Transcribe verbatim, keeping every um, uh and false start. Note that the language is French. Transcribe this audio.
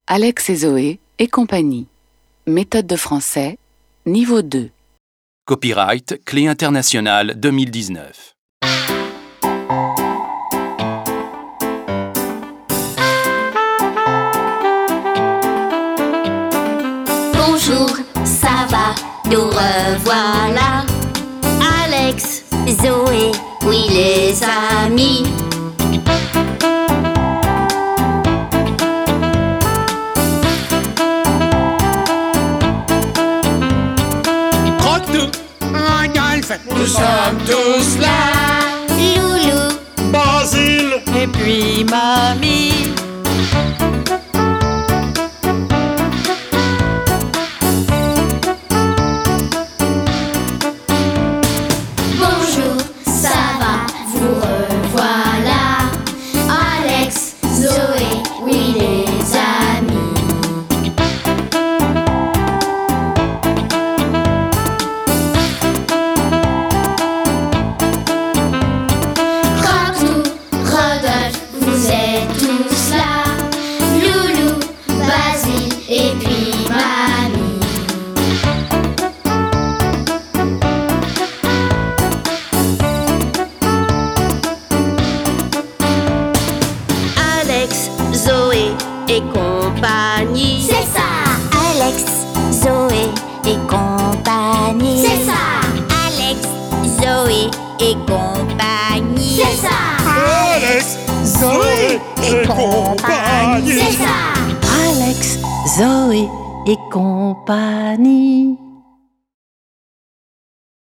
Alex et Zoé et compagnie. Méthode de français, niveau deux. Copyright Clé internationale deux mille dix-neuf. Bonjour, ça va, nous revoilà. Alex, Zoé, oui les amis. Croque-nous un golf. Nous sommes tous là. Loulou, Basile et puis mamie. bonjour, ça va, vous revoilà. Alex, Zoé, oui les amis. Croque-nous, Rodolphe, vous êtes tous là. Loulou, Basile et puis mamie. Alex, Zoé et compagnie. C'est ça. Alex, Zoé et compagnie. C'est ça. Alex, Zoé et compagnie. C'est ça. Alex, Zoé et compagnie. C'est ça. Alex, Zoé et compagnie.